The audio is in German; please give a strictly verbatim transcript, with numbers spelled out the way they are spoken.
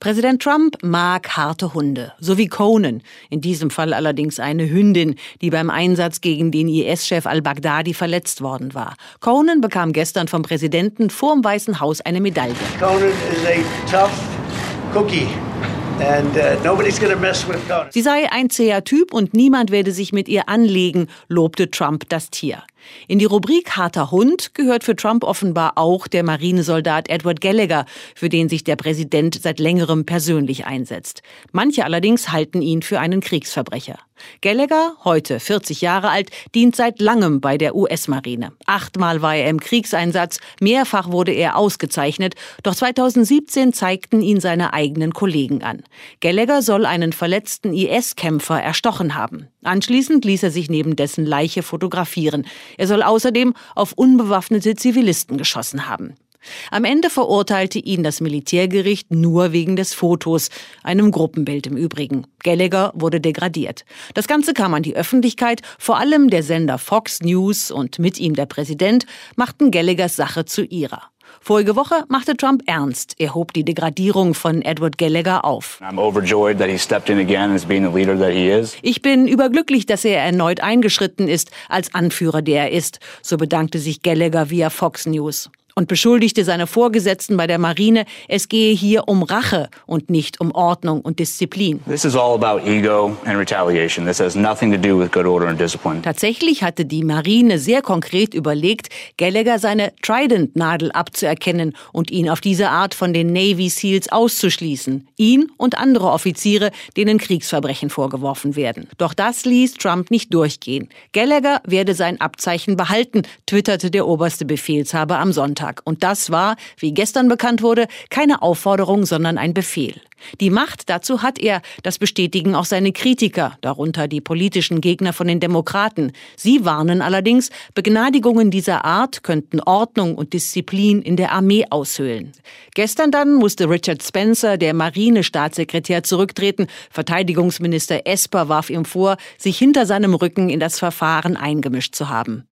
Präsident Trump mag harte Hunde, so wie Conan, in diesem Fall allerdings eine Hündin, die beim Einsatz gegen den I S-Chef al-Baghdadi verletzt worden war. Conan bekam gestern vom Präsidenten vorm Weißen Haus eine Medaille. Conan is a tough cookie. And, uh, nobody's gonna mess with Conan. Sie sei ein zäher Typ und niemand werde sich mit ihr anlegen, lobte Trump das Tier. In die Rubrik harter Hund gehört für Trump offenbar auch der Marinesoldat Edward Gallagher, für den sich der Präsident seit längerem persönlich einsetzt. Manche allerdings halten ihn für einen Kriegsverbrecher. Gallagher, heute vierzig Jahre alt, dient seit langem bei der U S-Marine. Achtmal war er im Kriegseinsatz, mehrfach wurde er ausgezeichnet, doch zweitausendsiebzehn zeigten ihn seine eigenen Kollegen an. Gallagher soll einen verletzten I S-Kämpfer erstochen haben. Anschließend ließ er sich neben dessen Leiche fotografieren. Er soll außerdem auf unbewaffnete Zivilisten geschossen haben. Am Ende verurteilte ihn das Militärgericht nur wegen des Fotos, einem Gruppenbild im Übrigen. Gallagher wurde degradiert. Das Ganze kam an die Öffentlichkeit, vor allem der Sender Fox News und mit ihm der Präsident machten Gallaghers Sache zu ihrer. Vorige Woche machte Trump ernst. Er hob die Degradierung von Edward Gallagher auf. Ich bin überglücklich, dass er erneut eingeschritten ist als Anführer, der er ist, so bedankte sich Gallagher via Fox News und beschuldigte seine Vorgesetzten bei der Marine, es gehe hier um Rache und nicht um Ordnung und Disziplin. This is all about ego and retaliation. This has nothing to do with good order and discipline. Tatsächlich hatte die Marine sehr konkret überlegt, Gallagher seine Trident-Nadel abzuerkennen und ihn auf diese Art von den Navy Seals auszuschließen. Ihn und andere Offiziere, denen Kriegsverbrechen vorgeworfen werden. Doch das ließ Trump nicht durchgehen. Gallagher werde sein Abzeichen behalten, twitterte der oberste Befehlshaber am Sonntag. Und das war, wie gestern bekannt wurde, keine Aufforderung, sondern ein Befehl. Die Macht dazu hat er, das bestätigen auch seine Kritiker, darunter die politischen Gegner von den Demokraten. Sie warnen allerdings, Begnadigungen dieser Art könnten Ordnung und Disziplin in der Armee aushöhlen. Gestern dann musste Richard Spencer, der Marinestaatssekretär, zurücktreten. Verteidigungsminister Esper warf ihm vor, sich hinter seinem Rücken in das Verfahren eingemischt zu haben.